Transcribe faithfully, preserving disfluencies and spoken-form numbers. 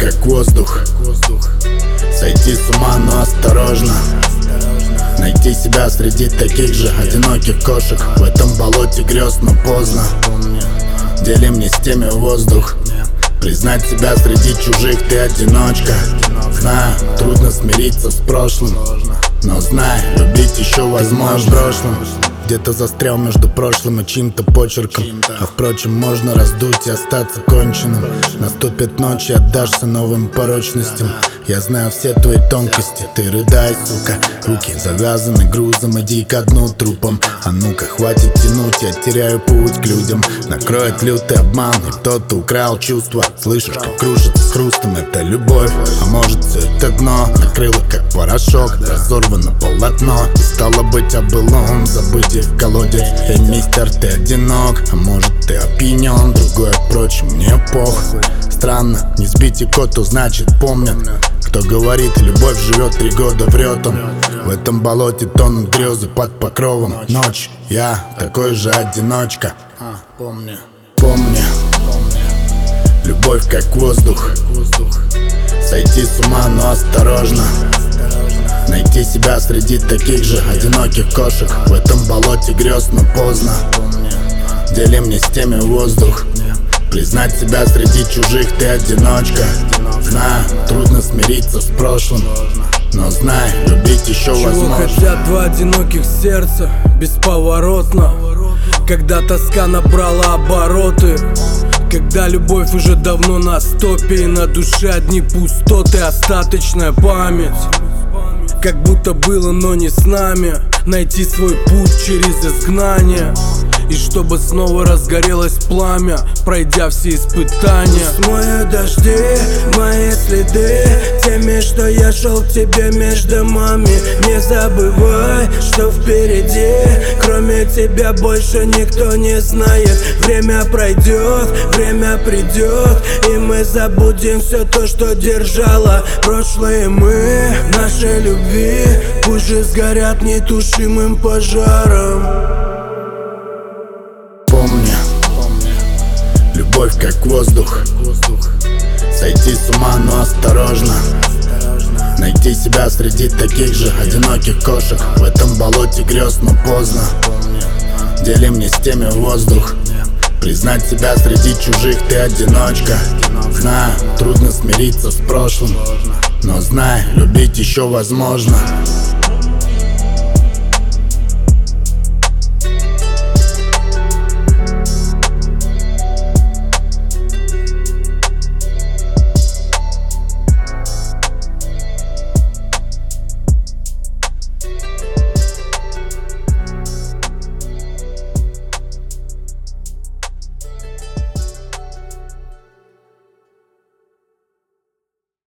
как воздух. Сойти с ума, но осторожно. Найти себя среди таких же одиноких кошек. В этом болоте грез, но поздно. Делим не с теми воздух. Признать себя среди чужих, ты одиночка. Знаю, трудно смириться с прошлым, но знай, любить еще возможно. В прошлом где-то застрял между прошлым и чьим-то почерком. А впрочем, можно раздуть и остаться конченным. Наступит ночь и отдашься новым порочностям. Я знаю все твои тонкости, ты рыдай, сука. Руки завязаны грузом, иди ко дну трупом. А ну-ка, хватит тянуть, я теряю путь к людям. Накроет лютый обман, и кто-то украл чувства. Слышишь, как кружится с хрустом, это любовь. А может, все это дно накрыло, как порошок. Разорвано полотно, и стало быть о былом забыть в колодец. Эй, мистер, ты одинок, а может, ты опьянен. Другое, впрочем, мне похуй. Странно, не сбить и коту, значит помнят. Кто говорит, любовь живет три года, врет он. В этом болоте тонут грезы под покровом. Ночь, я такой же одиночка. Помни, помни, любовь как воздух. Сойти с ума, но осторожно. Найти себя среди таких же одиноких кошек. В этом болоте грез, но поздно. Делим не с теми воздух. Признать себя среди чужих, ты одиночка. Знаю, трудно смириться с прошлым, но знай, любить еще возможно. Чего хотят два одиноких сердца, бесповоротно. Когда тоска набрала обороты, когда любовь уже давно на стопе, и на душе одни пустоты, остаточная память. Как будто было, но не с нами. Найти свой путь через изгнание, и чтобы снова разгорелось пламя, пройдя все испытания. Смою дожди, мои следы, теми, что я шел к тебе между домами. Не забывай, что впереди, кроме тебя больше никто не знает. Время пройдет, время придет, и мы забудем все то, что держало прошлое мы. Нашей любви пусть же сгорят нетушимым пожаром. Помни, любовь как воздух. Сойти с ума, но осторожно. Найти себя среди таких же одиноких кошек. В этом болоте грез, но поздно. Делим не с теми воздух. Признать себя среди чужих, ты одиночка. Знаю, трудно смириться с прошлым, но знай, любить еще возможно.